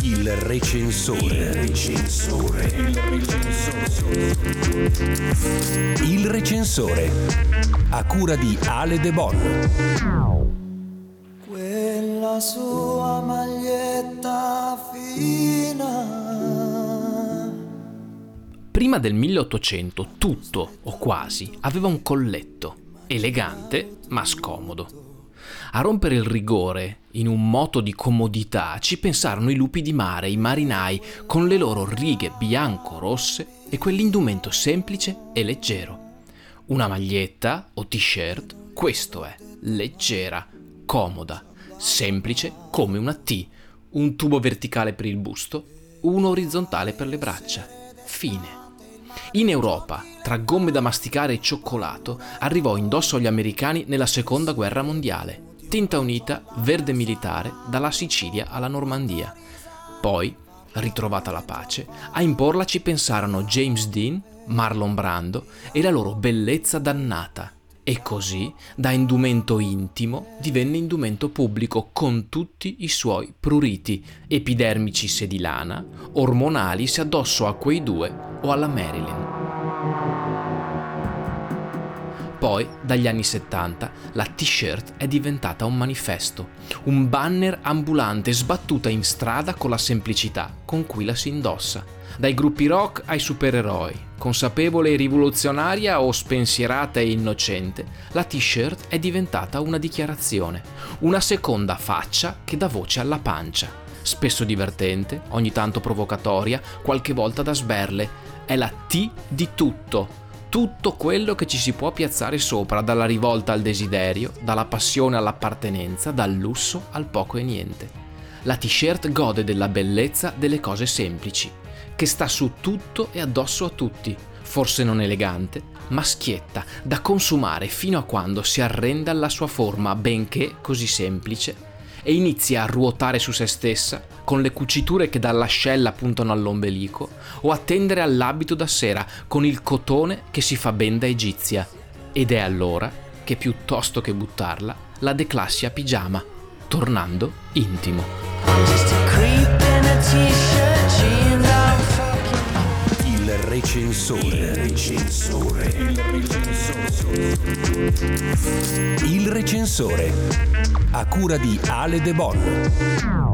Il recensore. Il recensore. A cura di Ale De Bon. Quella sua maglietta fina. Prima del 1800 tutto, o quasi, aveva un colletto, elegante ma scomodo. A rompere il rigore, in un moto di comodità, ci pensarono i lupi di mare, i marinai, con le loro righe bianco-rosse e quell'indumento semplice e leggero. Una maglietta o t-shirt, questo è, leggera, comoda, semplice come una T, un tubo verticale per il busto, uno orizzontale per le braccia. Fine. In Europa, tra gomme da masticare e cioccolato, arrivò indosso agli americani nella Seconda Guerra Mondiale. Tinta unita, verde militare, dalla Sicilia alla Normandia. Poi, ritrovata la pace, a imporla ci pensarono James Dean, Marlon Brando e la loro bellezza dannata. E così, da indumento intimo, divenne indumento pubblico con tutti i suoi pruriti, epidermici se di lana, ormonali se addosso a quei due o alla Marilyn. Poi, dagli anni 70, la t-shirt è diventata un manifesto, un banner ambulante sbattuta in strada con la semplicità con cui la si indossa. Dai gruppi rock ai supereroi, consapevole e rivoluzionaria o spensierata e innocente, la t-shirt è diventata una dichiarazione, una seconda faccia che dà voce alla pancia. Spesso divertente, ogni tanto provocatoria, qualche volta da sberle. È la T di tutto. Tutto quello che ci si può piazzare sopra, dalla rivolta al desiderio, dalla passione all'appartenenza, dal lusso al poco e niente. La t-shirt gode della bellezza delle cose semplici, che sta su tutto e addosso a tutti, forse non elegante, ma schietta, da consumare fino a quando si arrende alla sua forma, benché così semplice, e inizia a ruotare su se stessa, con le cuciture che dall'ascella puntano all'ombelico, o a tendere all'abito da sera, con il cotone che si fa benda egizia. Ed è allora che, piuttosto che buttarla, la declassi a pigiama, tornando intimo. Il recensore. Il recensore. A cura di Ale De Bon.